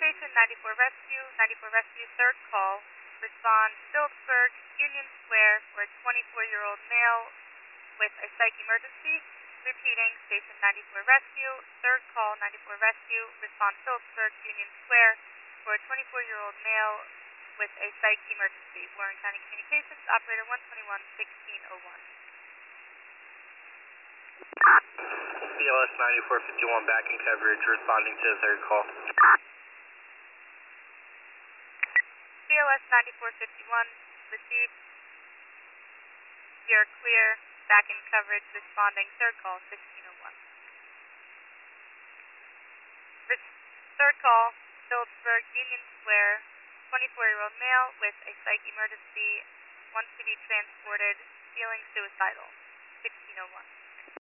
Station 94 Rescue, 94 Rescue, third call. Respond Phillipsburg, Union Square for a 24-year-old male with a psych emergency. Repeating, Station 94 Rescue, third call, 94 Rescue. Respond Phillipsburg, Union Square for a 24-year-old male with a psych emergency. Warren County Communications, operator 121-1601. BLS 9451 back in coverage, responding to the third call. BLS 9451, received. You're clear, back in coverage, responding, third call, 1601. Third call, Phillipsburg, Union Square, 24-year-old male with a psych emergency, wants to be transported, feeling suicidal, 1601.